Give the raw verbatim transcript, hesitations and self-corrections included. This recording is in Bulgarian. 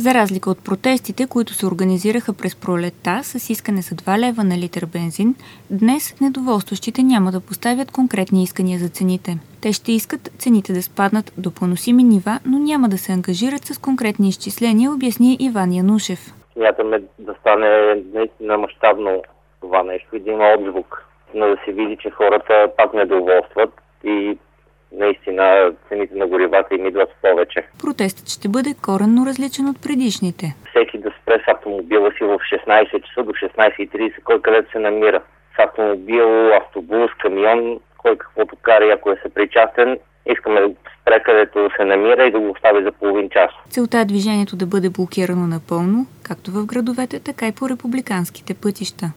За разлика от протестите, които се организираха през пролетта с искане за два лева на литър бензин, днес недоволстващите няма да поставят конкретни искания за цените. Те ще искат цените да спаднат до поносими нива, но няма да се ангажират с конкретни изчисления, обясни Иван Янушев. Смятаме да стане наистина мащабно това нещо и да има отзвук, но да се види, че хората пак недоволстват и наистина цените на горивата им идват повече. Протестът ще бъде коренно различен от предишните. Всеки да спре с автомобила си в шестнайсет часа до шестнайсет и трийсет, кой където се намира. С автомобил, автобус, камион, кой каквото кара и ако е съпричастен, искаме да спре където се намира и да го остави за половин час. Целта е движението да бъде блокирано напълно, както в градовете, така и по републиканските пътища.